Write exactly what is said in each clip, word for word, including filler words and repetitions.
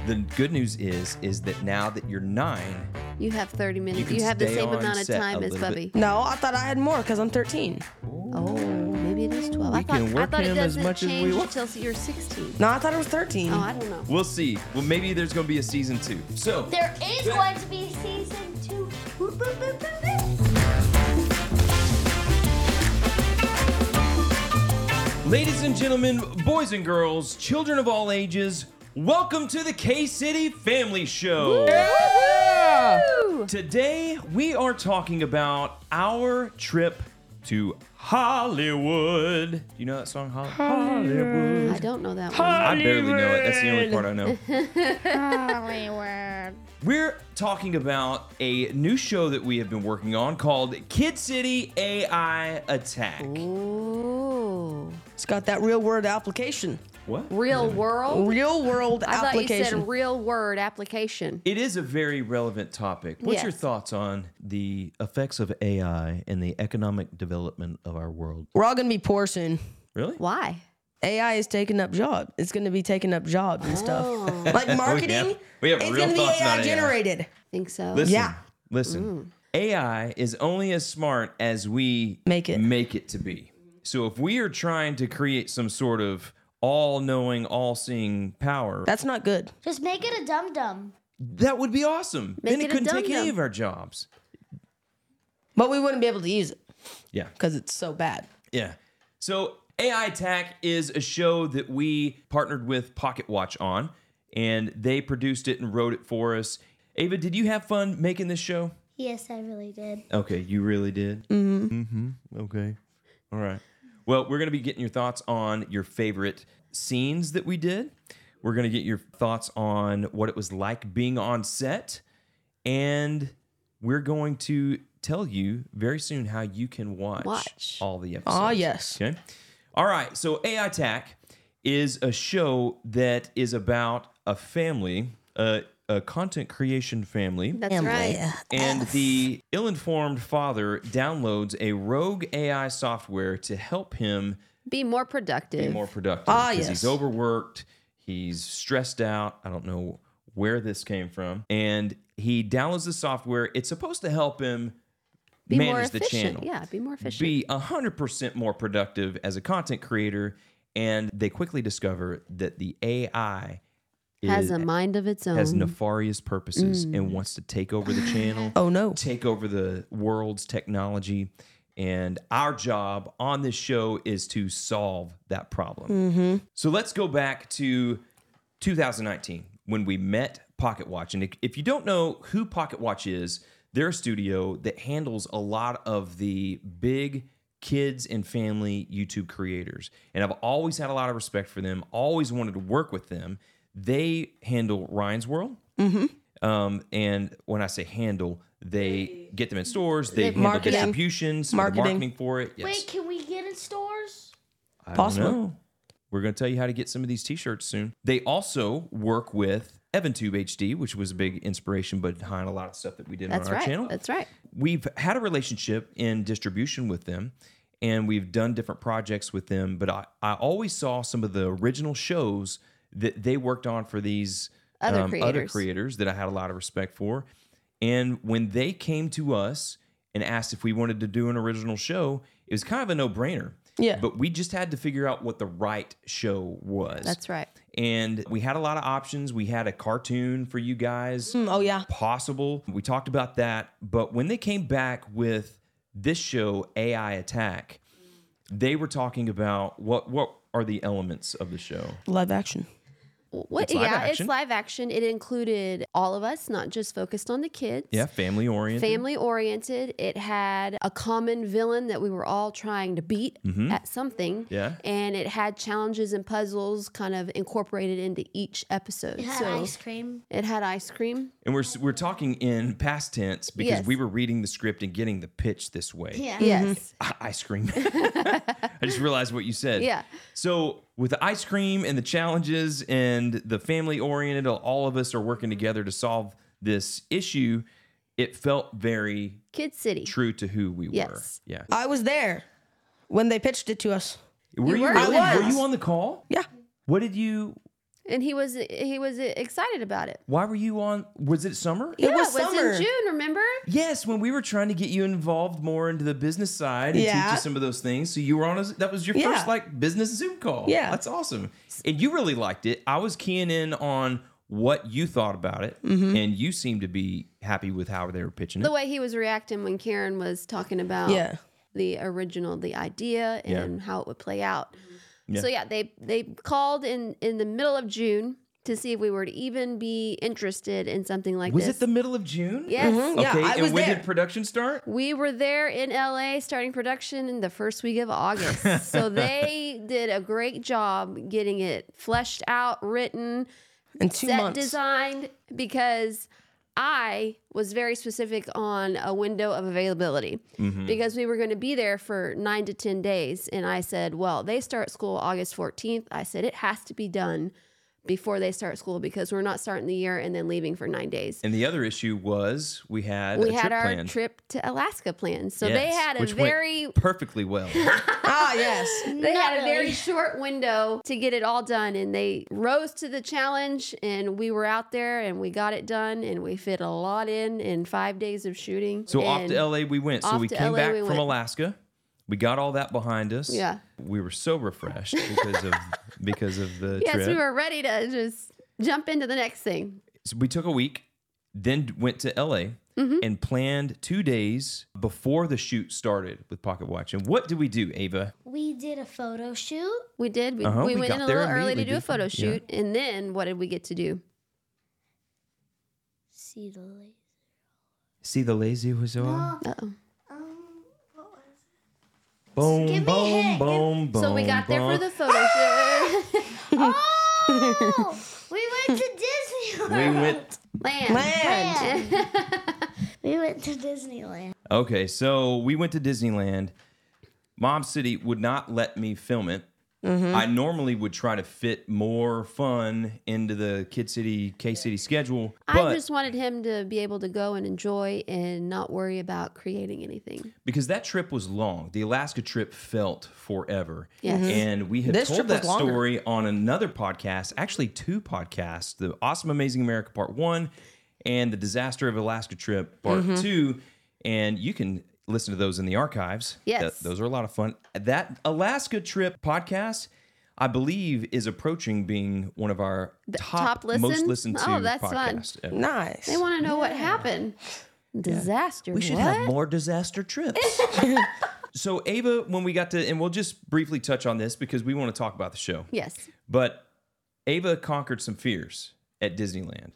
The good news is, is that now that you're nine, You have thirty minutes. You You, can have the stay same on amount of set time a as little Bubby. bit. No, I thought I had more because I'm thirteen. Oh, maybe it is twelve. We I thought, can work I thought him it as doesn't much as we change want. until you're sixteen. No, I thought it was thirteen. Oh, I don't know. we'll see. Well, maybe there's going to be a season two. So, There is going to be season two. Boop, boop, boop, boop, boop. ladies and gentlemen, boys and girls, children of all ages, welcome to the K-City Family Show. Woo! Today, we are talking about our trip to Hollywood. Do you know that song, Hol- Hollywood? I don't know that one. I barely know it. That's the only part I know. Hollywood. We're talking about a new show that we have been working on called Kid City A I Attack. Ooh. It's got that real word application. What? Real world? Real world I thought you application. said real word application. It is a very relevant topic. What's Yes. your thoughts on the effects of A I and the economic development of our world? We're all gonna be poor soon. Really? Why? A I is taking up jobs. It's gonna be taking up jobs and stuff. Oh. Like marketing, we have it's real gonna be thoughts A on I A I. generated. Think so? Listen, Yeah. listen. A I is only as smart as we Make it. make it to be. So if we are trying to create some sort of all-knowing, all-seeing power, That's not good. Just make it a dum dum. that would be awesome. Make then it it a couldn't take any dum-dum. of our jobs. But we wouldn't be able to use it Yeah. because it's so bad. Yeah. So A I Attack is a show that we partnered with Pocket Watch on, and they produced it and wrote it for us. Ava, did you have fun making this show? Yes, I really did. Okay, you really did? Mm-hmm. Mm-hmm. Okay. All right. Well, we're going to be getting your thoughts on your favorite scenes that we did. We're going to get your thoughts on what it was like being on set. And we're going to tell you very soon how you can watch, Watch. all the episodes. Ah, yes. Okay. All right. So A I Attack is a show that is about a family, uh, a content creation family. That's right. And the ill-informed father downloads a rogue A I software to help him Be more productive. be more productive. Ah, Because yes. he's overworked, he's stressed out. I don't know where this came from. And he downloads the software. It's supposed to help him Be manage more the efficient. channel. Yeah, be more efficient. Be one hundred percent more productive as a content creator. And they quickly discover that the A I Has is- a mind of its own. has nefarious purposes Mm. and wants to take over the channel, Oh no. take over the world's technology. And our job on this show is to solve that problem. Mm-hmm. So let's go back to two thousand nineteen when we met Pocket Watch. And if- if you don't know who Pocket Watch is, they're a studio that handles a lot of the big kids and family YouTube creators. And I've always had a lot of respect for them, always wanted to work with them. They handle Ryan's World. Mm-hmm. Um, and when I say handle, they get them in stores, they handle Marketing. distribution, some of the Marketing. marketing for it. Yes. Wait, can we get in stores? I Possibly. don't know. We're going to tell you how to get some of these t-shirts soon. They also work with EvanTube H D, which was a big inspiration behind a lot of stuff that we did That's on our right. channel. That's right. We've had a relationship in distribution with them, and we've done different projects with them, but I, I always saw some of the original shows that they worked on for these Other other creators. creators that I had a lot of respect for. And when they came to us and asked if we wanted to do an original show, it was kind of a no-brainer. Yeah. But we just had to figure out what the right show was. That's right. And we had a lot of options. We had a cartoon for you guys, Mm, oh yeah. possible. We talked about that. But when they came back with this show, A I Attack, they were talking about what what are the elements of the show. Live action. What? It's live yeah, action. it's live action. It included all of us, not just focused on the kids. Yeah, family oriented. Family oriented. It had a common villain that we were all trying to beat at something. Mm-hmm. Yeah. And it had challenges and puzzles kind of incorporated into each episode. It had so ice cream. it had ice cream. And we're we're talking in past tense because Yes. we were reading the script and getting the pitch this way. Yeah. Yes. Ice cream. I just realized what you said. Yeah. So with the ice cream and the challenges and the family oriented, all of us are working together to solve this issue. It felt very Kid City. true to who we Yes. were. Yeah. I was there when they pitched it to us. Were you were? really? I Were was. you on the call? Yeah. What did you? and he was he was excited about it. Why were you on? Was it summer? Yeah, was it was summer. in June. Remember? Yes, when we were trying to get you involved more into the business side and Yeah. teach you some of those things. So you were on a, that was your Yeah. first like business Zoom call. Yeah. That's awesome. And you really liked it. I was keying in on what you thought about it, Mm-hmm. and you seemed to be happy with how they were pitching it. The way he was reacting when Karen was talking about Yeah. the original, the idea, and Yeah. how it would play out. Yeah. So yeah, they they called in in the middle of June to see if we were to even be interested in something like Was this. it the middle of June? Yes. Mhm. Yeah, Okay, I and was when there. did production start? We were there in L A starting production in the first week of August. So they did a great job getting it fleshed out, written, In two set months. designed, because I was very specific on a window of availability because we were going to be there for nine to ten days. And I said, well, they start school August fourteenth. I said, it has to be done before they start school because we're not starting the year and then leaving for nine days. And the other issue was we had We a had trip our planned. trip to Alaska planned. So they Yes, had a which went very perfectly well. Ah, yes. they Not had a very really. short window to get it all done, and they rose to the challenge, and we were out there and we got it done, and we fit a lot in in five days of shooting. So off And- to L A we went. So off we to came L A back we from went. Alaska. We got all that behind us. Yeah. We were so refreshed because of because of the Yes, trip. we were ready to just jump into the next thing. So we took a week, then went to L A Mm-hmm. and planned two days before the shoot started with Pocket Watch. And what did we do, Ava? We did a photo shoot. We did. We, Uh-huh, we we went got in a there little early to immediately, do a did- photo yeah. shoot, and then what did we get to do? See the laser. See the lazy was on. Uh-oh. Um, what was it? Boom, Give me a boom, hint. boom, boom. So we got there for boom. the photo shoot. Oh, we went to Disneyland. We went. Land. Land. We went to Disneyland. Okay, so we went to Disneyland. Mom City would not let me film it. Mm-hmm. I normally would try to fit more fun into the Kid City, K City schedule, I but just wanted him to be able to go and enjoy and not worry about creating anything. because that trip was long, the Alaska trip felt forever. Yes. Mhm. And we had This told trip was that longer. story on another podcast, actually two podcasts, the Awesome Amazing America Part One and the Disaster of Alaska Trip Part Mm-hmm. Two. And you can listen to those in the archives. Yes. That- those are a lot of fun. That Alaska Trip podcast, I believe, is approaching being one of our top, top most listens? listened to Oh, that's fun. podcasts ever. Nice. They want to know what happened. Disaster. We should what? have more disaster trips. So, Ava, when we got to, and we'll just briefly touch on this because we want to talk about the show. Yes. But Ava conquered some fears at Disneyland.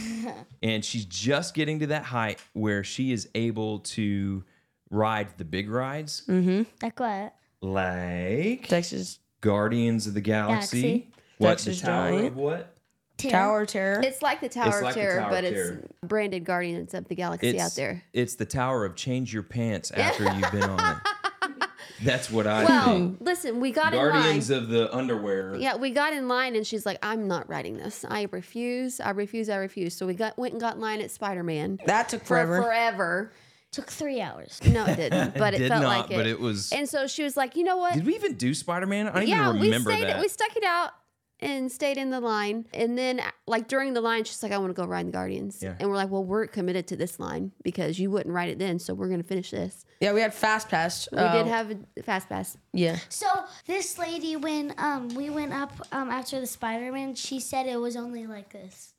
And she's just getting to that height where she is able to ride the big rides Like what? like Texas Guardians of the Galaxy. Galaxy. What? Texas the Tower Giant. of what? Tower Terror. It's like the Tower like of the Terror, Tower but of it's Terror. branded Guardians of the Galaxy It's, out there. it's the Tower of Change Your Pants after you've been on it. That's what I Well, think. listen, we got Guardians in line. of the underwear. Yeah, we got in line, and she's like, "I'm not riding this. I refuse. I refuse. I refuse." So we got went and got in line at Spider Man that took for forever. forever. Took three hours. No, it didn't, but it Did felt not, like it. but it was- And so she was like, "You know what? Did we even do Spider Man? I don't yeah, even we remember stayed. that. We stuck it out and stayed in the line. And then, like during the line, she's like, "I want to go ride the Guardians." Yeah. And we're like, "Well, we're committed to this line because you wouldn't ride it then, so we're gonna finish this." Yeah, we had Fast Pass. We Uh, did have a fast pass. Yeah. So this lady, when um we went up um after the Spider-Man, she said it was only like this.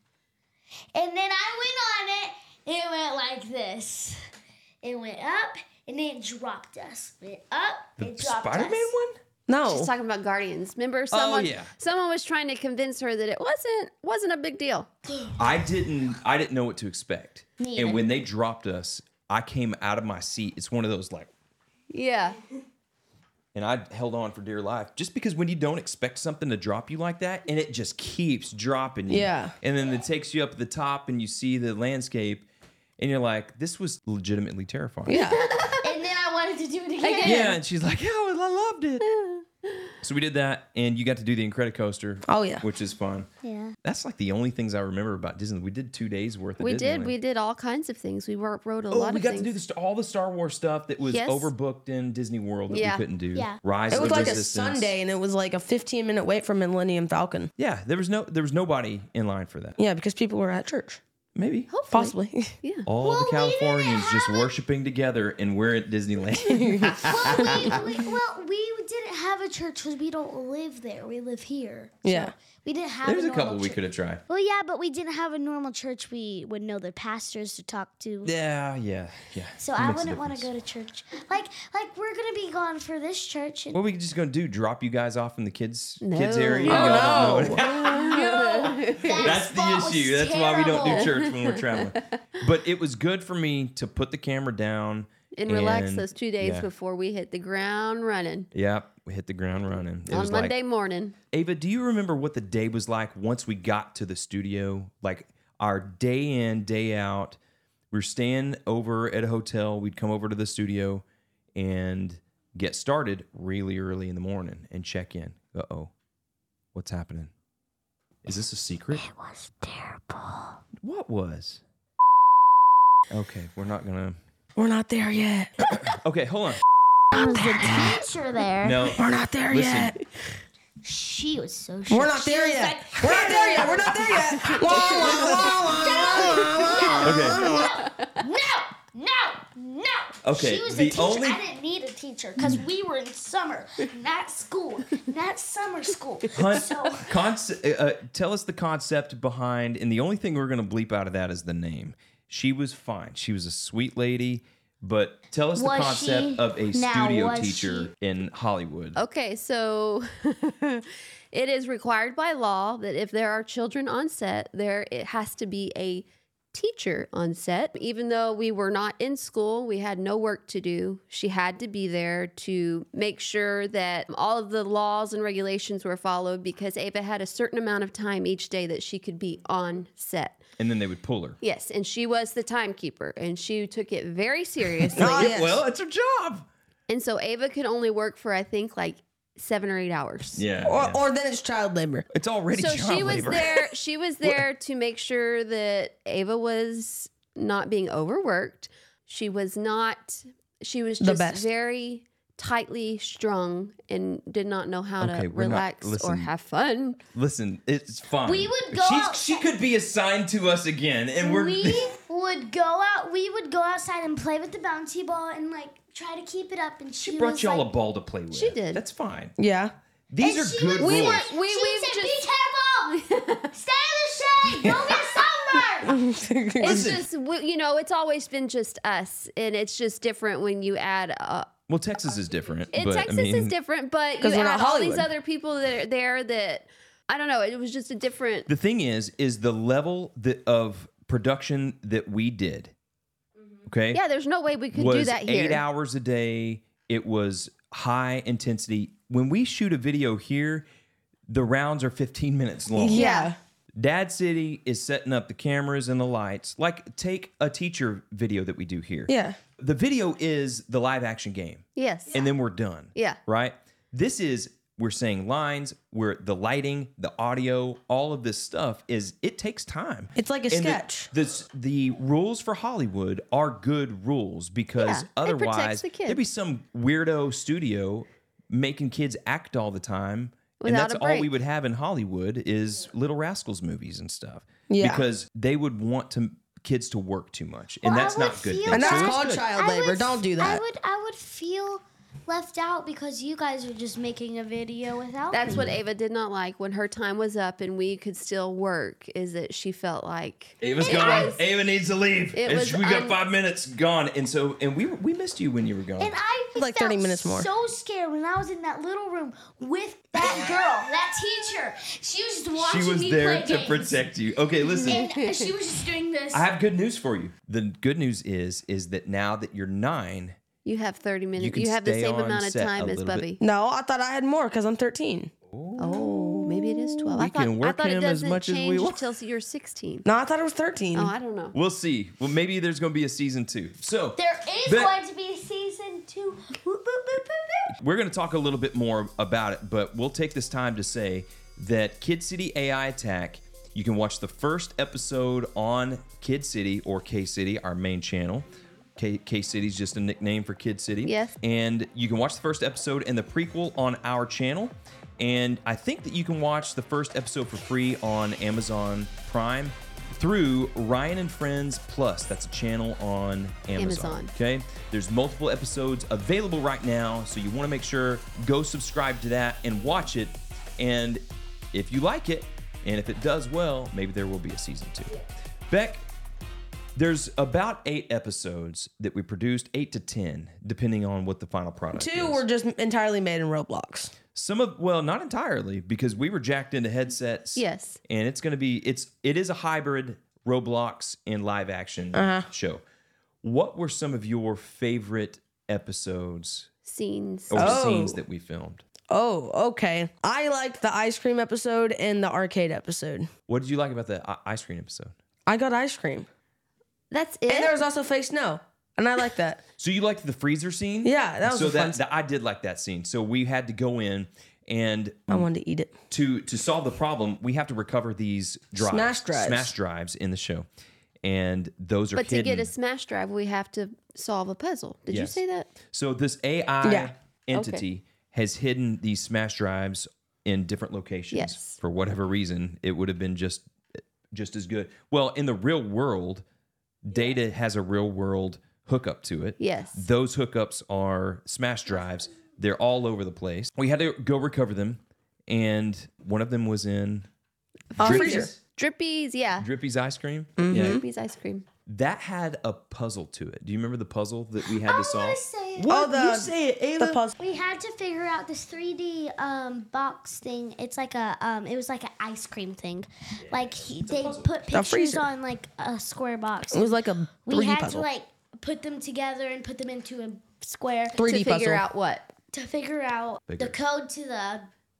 And then I went on it, it went like this. It went up and it dropped us. Went up, the it dropped Spider Man us. one? No. She's talking about Guardians. Remember, someone yeah. someone was trying to convince her that it wasn't wasn't a big deal. I didn't I didn't know what to expect. Me And either. when they dropped us, I came out of my seat. It's one of those like Yeah. and I held on for dear life. Just because when you don't expect something to drop you like that, and it just keeps dropping you. Yeah. And then it takes you up at the top and you see the landscape and you're like, this was legitimately terrifying. Yeah. And then I wanted to do it again. Again. Yeah, and she's like, oh, I loved it. So we did that, and you got to do the Incredicoaster. Oh, yeah. Which is fun. Yeah. That's like the only things I remember about Disney. We did two days worth of We did. Disneyland. We did all kinds of things. We wor- wrote a Oh, lot we of got things. to do the, st- all the Star Wars stuff that was Yes. overbooked in Disney World that Yeah. we couldn't do. Yeah. Rise It of was the like a Resistance. Sunday, and it was like a fifteen minute wait for Millennium Falcon. Yeah, there was no there was nobody in line for that. Yeah, because people were at church. Maybe. Hopefully. Possibly. Yeah. All Well, the we didn't Californians just have it. worshiping together, and we're at Disneyland. Well, we, we, well, we didn't have a church because we don't live there. We live here. So Yeah. we didn't have There's a a normal couple we church. could have tried. Well, yeah, but we didn't have a normal church. We would know the pastors to talk to. Yeah, yeah, yeah. So It I makes a wouldn't want to difference. go to church. Like, like we're gonna be gone for this church. And What are we just gonna do? Drop you guys off in the kids No. kids area? Oh, Y'all don't know. that That's the spot was issue. That's why we don't do terrible. church when we're traveling. But it was good for me to put the camera down And relax and- those two days yeah. before we hit the ground running Yep, we hit the ground running. It on was Monday like, morning. Ava, do you remember what the day was like once we got to the studio? Like our day in, day out. We were staying over at a hotel. We'd come over to the studio and get started really early in the morning and check in. Uh oh, what's happening? Is this a secret? It was terrible. What was? Okay, we're not gonna. We're not there yet. Okay, hold on. There was a teacher there. No, We're not there Listen. yet. She was so. We're shook. not She there was yet. like, We're not there yet. We're not there yet. Wah, wah, wah, wah, wah, wah. okay. No, no, no. Okay, She was the a teacher. only- I didn't need a teacher because we were in summer, not school, not summer school. Hunt, So conce- uh, uh, tell us the concept behind, and the only thing we're going to bleep out of that is the name. She was fine. She was a sweet lady, but tell us the Was concept she? of a Now, studio was teacher in Hollywood. Okay, so it is required by law that if there are children on set, there it has to be a teacher on set. Even though we were not in school, we had no work to do. She had to be there to make sure that all of the laws and regulations were followed because Ava had a certain amount of time each day that she could be on set. And then they would pull her. Yes, and she was the timekeeper, and she took it very seriously. Oh, yes. Well, it's her job. And so Ava could only work for, I think, like seven or eight hours. Yeah. Or, yeah. or then it's child labor. it's already So child she was labor. there. She was there to make sure that Ava was not being overworked. She was not. She was The just best. very tightly strung and did not know how Okay, to we're not- relax or listen. have fun. Listen, it's fine. We would go She's, out- She could be assigned to us again, and we're. we would go out. We would go outside and play with the bouncy ball and like try to keep it up. And she, she brought was y'all like, a ball to play with. She did. That's fine. Yeah. These and are she good would- We rules. were- we- she we've said, just- "Be careful. Stay in the shade. Don't get sunburned." It's Listen. just we- you know, it's always been just us, and it's just different when you add. Uh, Well, Texas is different. it, but, Texas I mean, is different, but you 'Cause we're add not all these Hollywood. other people that are there. That I don't know. It was just a different. The thing is, is the level that, of production that we did. Okay. Yeah, there's no way we could was do that here. eight hours a day. It was high intensity. When we shoot a video here, the rounds are fifteen minutes long. Yeah. Dad City is setting up the cameras and the lights. Like, take a teacher video that we do here. Yeah. The video is the live action game, Yes. and then we're done. Yeah. Right? This is, we're saying lines, we're the lighting, the audio, all of this stuff is, it takes time. It's like a And the- sketch. this- the rules for Hollywood are good rules because Yeah, it protects otherwise the kid. there'd be some weirdo studio making kids act all the time. And Without that's a all we break. would have in Hollywood is Little Rascals movies and stuff. Yeah. Because they would want to kids to work too much. And Well, I that's would not good. feel thing. And that's So it's called good. child I labor. would- Don't do that. I would I would feel left out because you guys are just making a video without That's me. what Ava did not like when her time was up and we could still work. Is that she felt like Ava's it gone. was- Ava needs to leave. it And was we got un- five minutes gone. And so, and we we missed you when you were gone. And I Like felt thirty minutes more. so scared when I was in that little room with that girl, that teacher. She was just watching She was me there play to games. protect you. Okay, listen. And she was just doing this. I have good news for you. The good news is is that now that you're nine, you have thirty minutes. can You, have the stay same on amount of set time a as little bit. Bubby. No, I thought I had more because I'm thirteen. Oh, maybe it is twelve. We I thought, can work I thought him it as doesn't much as we change want. until you're sixteen. No, I thought it was thirteen. Oh, I don't know. we'll see. Well, maybe there's going to be a season two. So there is But- going to be a season two. Whoop, boop, boop, boop, boop. We're going to talk a little bit more about it, but we'll take this time to say that Kid City A I Attack, you can watch the first episode on Kid City or K City, our main channel. K, K City is just a nickname for Kid City. Yes. And you can watch the first episode and the prequel on our channel. And I think that you can watch the first episode for free on Amazon Prime through Ryan and Friends Plus. That's a channel on Amazon. Amazon. Okay. There's multiple episodes available right now, so you want to make sure go subscribe to that and watch it. And if you like it, and if it does well, maybe there will be a season two. Beck, there's about eight episodes that we produced, eight to ten, depending on what the final product is. Two were just entirely made in Roblox. Some of, well, not entirely, because we were jacked into headsets. Yes. And it's going to be, it's, it is a hybrid Roblox and live action Uh-huh. show. What were some of your favorite episodes Scenes. or Oh. scenes that we filmed? Oh, okay. I liked the ice cream episode and the arcade episode. What did you like about the i- ice cream episode? I got ice cream. That's it. And there was also fake snow. And I like that. So you liked the freezer scene? Yeah, that was so a fun that, that I did like that scene. So we had to go in and I wanted to eat it. to to solve the problem, we have to recover these drives, Smash drives. smash drives in the show, and those are but to hidden. get a smash drive, we have to solve a puzzle. Did you Yes. say that? So this A I Yeah. entity has hidden these smash drives in different locations. Yes. For whatever reason, it would have been just just as good. Well, in the real world, Data has a real world hookup to it. Yes. Those hookups are smash drives. They're all over the place. We had to go recover them, and one of them was in Uh, Drippy's- freezer. Drippy's, yeah. Drippy's ice cream. Mm-hmm. Yeah. Drippy's ice cream. That had a puzzle to it. Do you remember the puzzle that we had I to solve? want to say it. What? Oh, the- you say it, Ayla? The puzzle. We had to figure out this three D um, box thing. It's like a um, it was like an ice cream thing. Like he, they put pictures freezer. on like a square box. It was like a we three D had puzzle. to like put them together and put them into a square three D to figure puzzle. out what? to figure out Figure. the code to the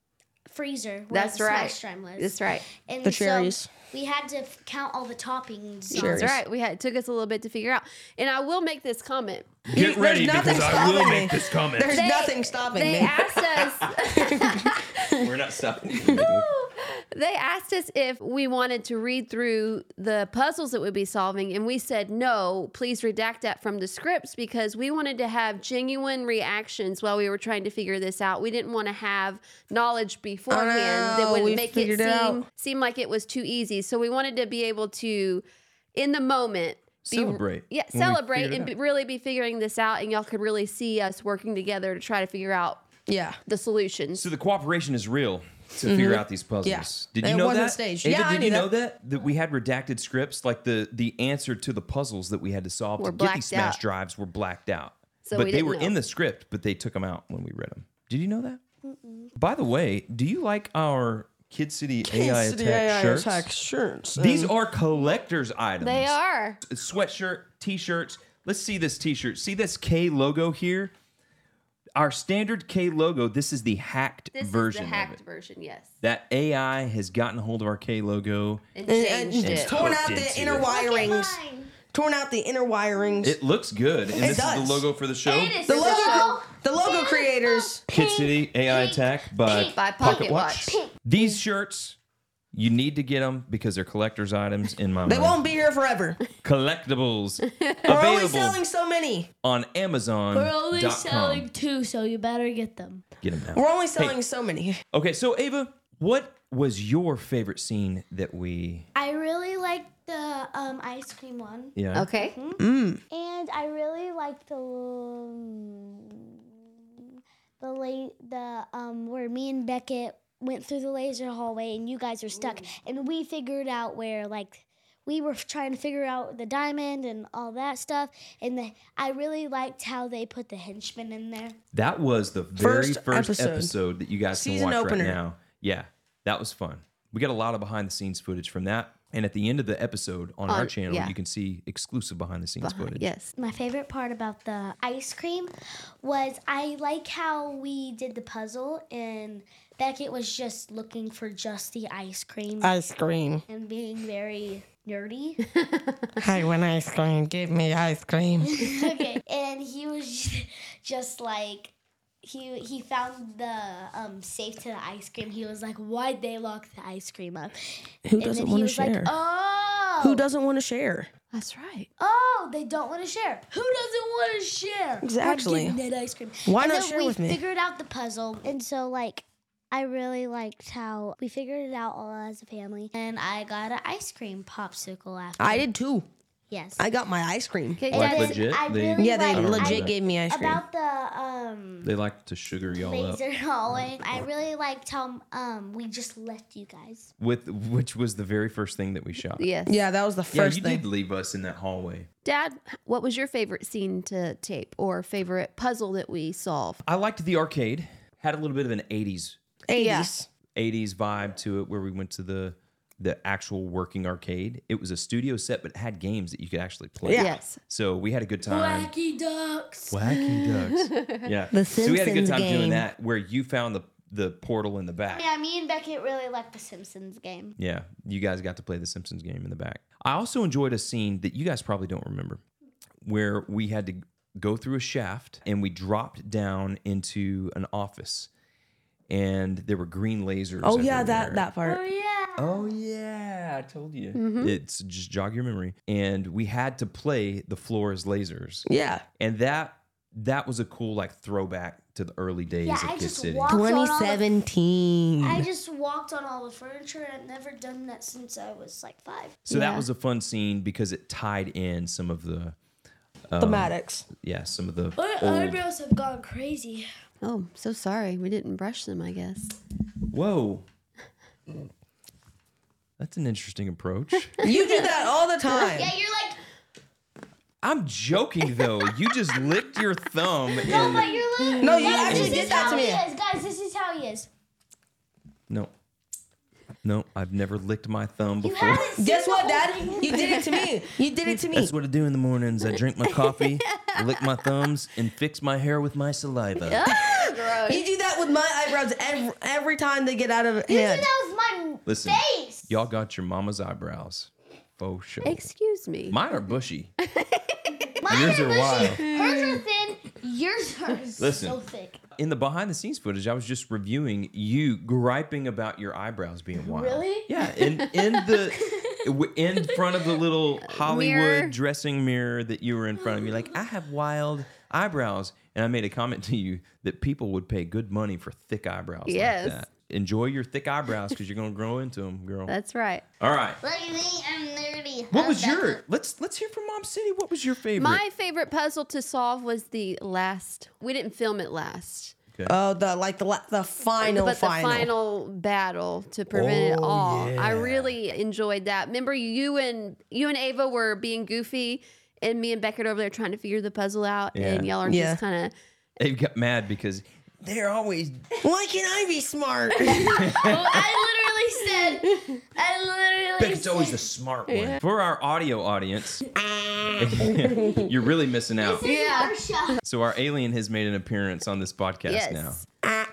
freezer. Where That's the right. Smash Time was. That's right. And The so cherries. we had to f- count all the toppings. on Cherries. That's right. We had it took us a little bit to figure out. And I will make this comment. Get ready There's because nothing I will stopping make me. this comment. There's They- nothing stopping They me. asked us We're not stopping. you. they asked us if we wanted to read through the puzzles that we'd be solving, and we said no, please redact that from the scripts because we wanted to have genuine reactions while we were trying to figure this out. We didn't want to have knowledge beforehand that know, would we make it figured it seem, out. seem like it was too easy. So we wanted to be able to, in the moment, be- Celebrate yeah, when we celebrate figured it and out. be, really be figuring this out, and y'all could really see us working together to try to figure out Yeah. the solutions. So the cooperation is real to figure out these puzzles. Yeah. Did And you it know wasn't that? staged. Ava, Yeah, I did knew you know that. that that we had redacted scripts, like the the answer to the puzzles that we had to solve Were to get these blacked smash out. drives were blacked out. So but we they didn't were know. in the script, but they took them out when we read them. Did you know that? By the way, do you like our Kid City A I City Attack A I shirts? Attack shirts. These And are collector's items. They are. Sweatshirt, t-shirts. Let's see this t-shirt. See this K logo here? Our standard K logo, this is the hacked This version is the hacked of it. version, yes. That A I has gotten a hold of our K logo. And and- changed and it. torn out Hooked the into inner it. wirings. Mine. Torn out the inner wirings. It looks good. And this does. is the logo for the show. And it's the logo, so the logo beautiful. creators. Kid City A I Pink, Attack by, pink. By Pocket Watch. Pink. These shirts, you need to get them because they're collector's items in my They mind. won't be here forever. Collectibles We're only available selling so many. on Amazon. We're only selling two, so you better get them. Get them now. We're only selling so many. Okay, so Ava, what was your favorite scene that we? I really like the um, ice cream one, Yeah. Okay. Mm. and I really like the um, the late the um where me and Beckett went through the laser hallway, and you guys are stuck, and we figured out where like. We were trying to figure out the diamond and all that stuff, and the, I really liked how they put the henchman in there. That was the very First first, episode. episode. that you guys Season can watch opener. right now. Yeah, that was fun. We got a lot of behind the scenes footage from that. And at the end of the episode on our On- channel, yeah. you can see exclusive behind the scenes footage. Yes. My favorite part about the ice cream was I like how we did the puzzle, and Beckett was just looking for just the ice cream Ice cream. and being very nerdy. I want ice cream. Give me ice cream. Okay. And he was just like, he he found the um safe to the ice cream. He was like, "Why'd they lock the ice cream up?" Who And doesn't then he want to was share? like, "Oh, Who doesn't want to share? That's right. Oh, they don't want to share. Who doesn't want to share? Exactly. We're getting that ice cream. Why and not then share we with me? figured out the puzzle, and so like I really liked how we figured it out all as a family. And I got an ice cream popsicle after. I did too. yes. I got my ice cream. Okay, And Like Dad, then legit? I They- really Yeah, they I don't remember legit that. gave me ice cream. about the um They like to sugar y'all up. laser hallway. I really liked how um we just left you guys. With which was the very first thing that we shot. yes. Yeah, that was the Yeah, first you thing. did leave us in that hallway. Dad, what was your favorite scene to tape or favorite puzzle that we solved? I liked the arcade. Had a little bit of an eighties eighties. eighties vibe to it where we went to the the actual working arcade. It was a studio set, but it had games that you could actually play. Yeah. Yes. So we had a good time. Wacky ducks. Wacky ducks. Yeah. The so we had a good Simpsons time doing game. that where you found the the portal in the back. Yeah, me and Beckett really liked the Simpsons game. Yeah, you guys got to play the Simpsons game in the back. I also enjoyed a scene that you guys probably don't remember where we had to go through a shaft and we dropped down into an office and there were green lasers. Oh yeah, everywhere. that that part. yeah. Oh yeah, I told you. It's just jog your memory. And we had to play the floor as lasers. Yeah. And that that was a cool like throwback to the early days Yeah, of I Kid just City. walked on all the twenty seventeen. I just walked on all the furniture and I've never done that since I was like five. So that Yeah. was a fun scene because it tied in some of the um, Thematics. yeah, some of the My old. eyebrows have gone crazy. Oh, so sorry. We didn't brush them, I guess. Whoa. That's an interesting approach. You do that all the time. Yeah, you're like, I'm joking though. You just licked your thumb no, and but you're literally. No, you Guys, actually this did is that how to he me. is. Guys, this is how he is. no. No, I've never licked my thumb You before. haven't seen Guess the what, whole Dad? thing. You did it to me. You did it to me. That's what I do in the mornings. I drink my coffee, lick my thumbs, and fix my hair with my saliva. You do that with my eyebrows every, every time they get out of You did hand. that with my Listen, face. y'all got your mama's eyebrows. Oh, sure. Excuse me. Mine are bushy. Mine yours are are bushy. wild. Hers are thin. Yours are Listen. so thick. In the behind the scenes footage, I was just reviewing you griping about your eyebrows being wild. Really? Yeah, in in the in front of the little Hollywood Mirror. dressing mirror that you were in front of me, like I have wild eyebrows, and I made a comment to you that people would pay good money for thick eyebrows Yes. like that. Enjoy your thick eyebrows because you're gonna grow into them, girl. That's right. All right. Look at me, I'm nerdy. What I'm was your? Becca. Let's let's hear from Mom City. What was your favorite? My favorite puzzle to solve was the last. We didn't film it last. Oh, the like the la- the final but final. the final battle to prevent it Oh, all. I yeah. really enjoyed that. Remember, you and you and Ava were being goofy, and me and Beckett over there trying to figure the puzzle out, Yeah. and y'all are Yeah. just kind of. They got mad because they're always Why can't I be smart? Well, I literally said, I literally Beckett's said, always the smart one. For our audio audience, you're really missing out. this is Yeah. Marsha. So our alien has made an appearance on this podcast Yes. now.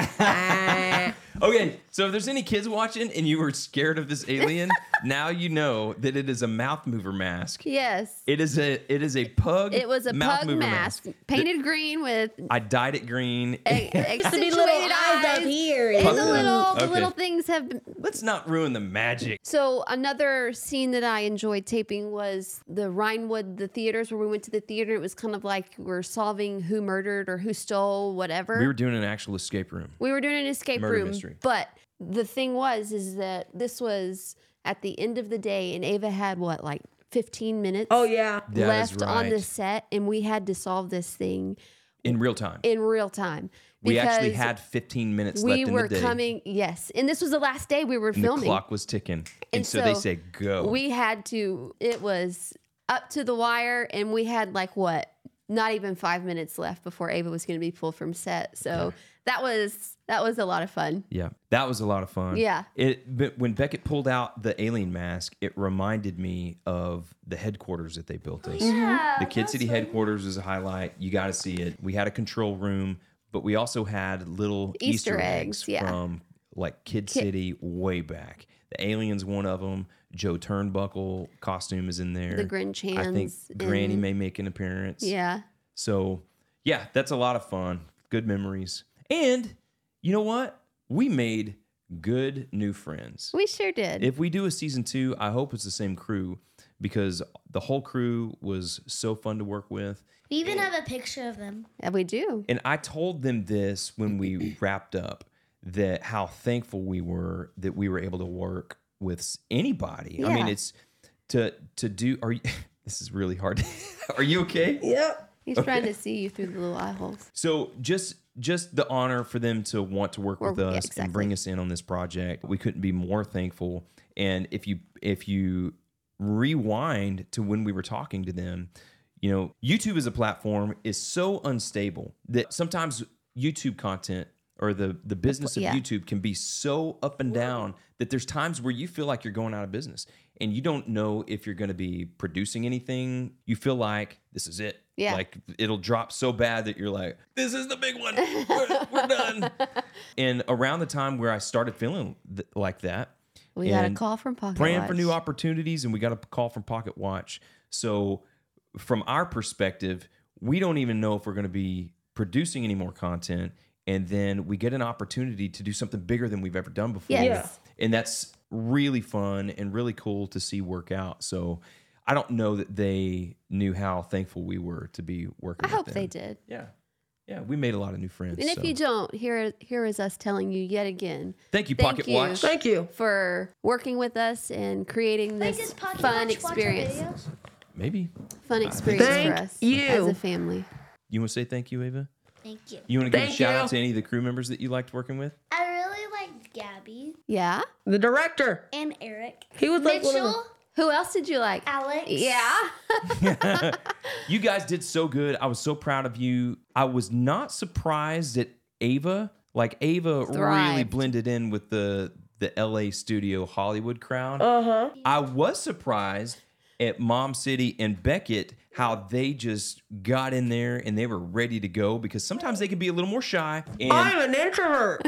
Okay, so if there's any kids watching and you were scared of this alien, now you know that it is a mouth mover mask. Yes. It is a it is a pug. It was a mouth pug mover mask, painted green with I dyed it green. a- accentuated little eyes up eyes. here. And Pug- the little, the Okay. little things have been. Let's not ruin the magic. So another scene that I enjoyed taping was the Rhinewood, the theaters where we went to the theater. It was kind of like we're solving who murdered or who stole whatever. We were doing an actual escape room. We were doing an escape Murder room, mystery. but the thing was is that this was at the end of the day, and Ava had what, like fifteen minutes Oh yeah. That is left on the right. set, and we had to solve this thing In real time. in real time. We actually because had fifteen minutes we left in were the day. coming, yes, and this was the last day we were and filming. the clock was ticking. And, And so, they so said go. We had to. It was up to the wire, and we had like what, not even five minutes left before Ava was going to be pulled from set. So that was that was a lot of fun. Yeah, that was a lot of fun. Yeah. It but when Beckett pulled out the alien mask, it reminded me of the headquarters that they built us. Yeah, The Kid that's City fun. headquarters is a highlight. You got to see it. We had a control room, but we also had little Easter, Easter eggs, eggs, yeah. from like Kid City way back. The alien's one of them. Joe Turnbuckle costume is in there. The Grinch I think hands Granny and- may make an appearance. Yeah. So, yeah, that's a lot of fun. good memories. And you know what? We made good new friends. We sure did. If we do a season two, I hope it's the same crew because the whole crew was so fun to work with. We even have a picture of them. Yeah, we do. And I told them this when we wrapped up, that how thankful we were that we were able to work with anybody. I mean, Yeah. it's to to do. Are you? This is really hard. Are you okay? Yep. He's trying to see you through the little eye holes. So just just the honor for them to want to work with Or- yeah, us exactly. and bring us in on this project. We couldn't be more thankful. And if you if you rewind to when we were talking to them, you know, YouTube as a platform is so unstable that sometimes YouTube content or the the business of Yeah. YouTube can be so up and down that there's times where you feel like you're going out of business and you don't know if you're going to be producing anything. You feel like this is it. Yeah. Like it'll drop so bad that you're like, this is the big one. We're, we're done. And around the time where I started feeling th- like that, We got a and call from Pocket praying Watch. for new opportunities, and we got a call from Pocket Watch. So from our perspective, we don't even know if we're going to be producing any more content. And then we get an opportunity to do something bigger than we've ever done before. Yes. Yeah. And that's really fun and really cool to see work out. So I don't know that they knew how thankful we were to be working I with hope them. they did. Yeah. Yeah, we made a lot of new friends. And if so. you don't, here here is us telling you yet again Thank you, thank Pocket you. Watch. Thank you. for working with us and creating Wait, this does Pocket fun Watch watch our experience. videos? Maybe. Fun experience Thank for us you. as a family. You want to say thank you, Ava? Thank you. You want to give a Thank shout you. out to any of the crew members that you liked working with? I really liked Gabby Yeah. The director. and Eric. He was like one of Mitchell, the. Who else did you like? Alex. Yeah. You guys did so good. I was so proud of you. I was not surprised that Ava, like Ava really Thrived. blended in with the the L A studio Hollywood crowd. Uh huh. I was surprised at Mom City and Beckett how they just got in there and they were ready to go because sometimes they can be a little more shy. And I'm an introvert.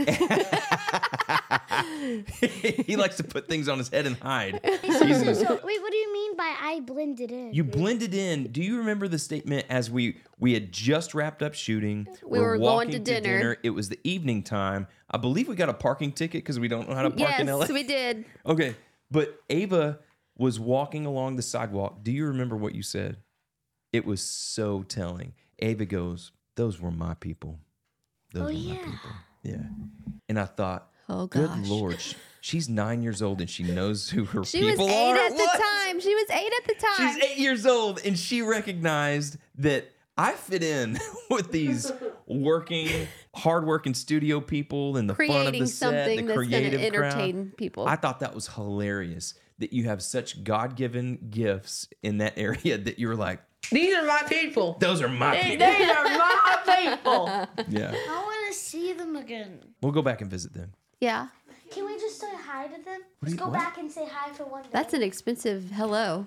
he likes to put things on his head and hide. So, He's so, a- so, wait, what do you mean by I blended in? You blended in. Do you remember the statement as we we had just wrapped up shooting? We we're were going walking to dinner. It was the evening time. I believe we got a parking ticket because we don't know how to park in L A. Yes, we did. Okay, but Ava was walking along the sidewalk. Do you remember what you said? It was so telling. Ava goes, "Those were my people. Those Oh, were yeah. my people." Yeah, and I thought, Oh, good gosh. Lord, sh- she's nine years old and she knows who her She was people eight are. at the What? time. She was eight at the time. She's eight years old, and she recognized that I fit in with these working, hardworking studio people and the fun of creating the set, something the that's going to creative crowd. entertain people. I thought that was hilarious that you have such God-given gifts in that area that you were like, These are my people. those are my They, people. they are my people. Yeah, I want to see them again. we'll go back and visit them. yeah. Can we just say hi to them? do Let's you- go what? back and say hi for one day. That's an expensive hello.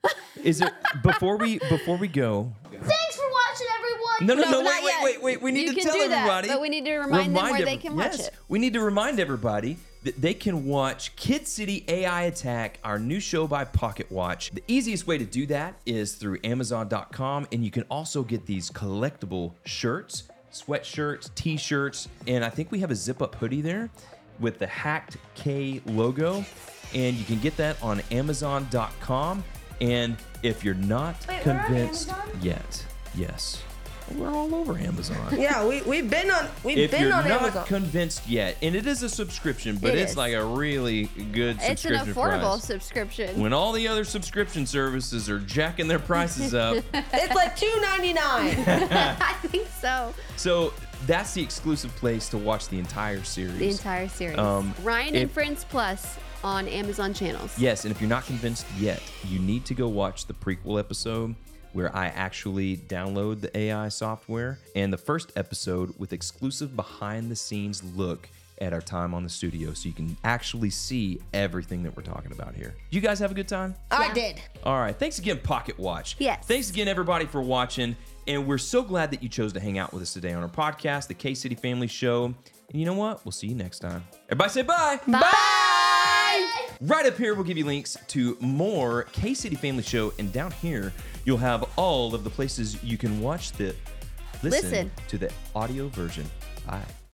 Is it before we before we go? Thanks for watching, everyone. No, no, no, No, wait, not wait, yet. wait, wait. We need You to can tell do that, everybody. but we need to remind them where they every- can watch yes, it. We need to remind everybody that they can watch Kid City A I Attack, our new show by Pocket Watch. The easiest way to do that is through Amazon dot com, and you can also get these collectible shirts, sweatshirts, t-shirts, and I think we have a zip-up hoodie there with the Hacked K logo, and you can get that on Amazon dot com. And if you're not Wait, we're on convinced Amazon? yet, yes, we're all over Amazon. Yeah, we we've been on we've If been you're on not Amazon. convinced yet, and it is a subscription, but It it's is. like a really good It's an subscription affordable price. subscription. When all the other subscription services are jacking their prices up, It's like two ninety-nine. I think so. so that's the exclusive place to watch the entire series. The entire series. Um, Ryan and if- Friends Plus on Amazon channels. Yes, and if you're not convinced yet, you need to go watch the prequel episode where I actually download the A I software and the first episode with exclusive behind the scenes look at our time on the studio so you can actually see everything that we're talking about here. You guys have a good time? I did. All right. Thanks again, Pocket Watch. Yes. Thanks again, everybody, for watching. And we're so glad that you chose to hang out with us today on our podcast, the K-City Family Show. And you know what? We'll see you next time. Everybody say bye. Bye. Right up here, we'll give you links to more K-City Family Show. And down here, you'll have all of the places you can watch the Listen, Listen. to the audio version. Bye.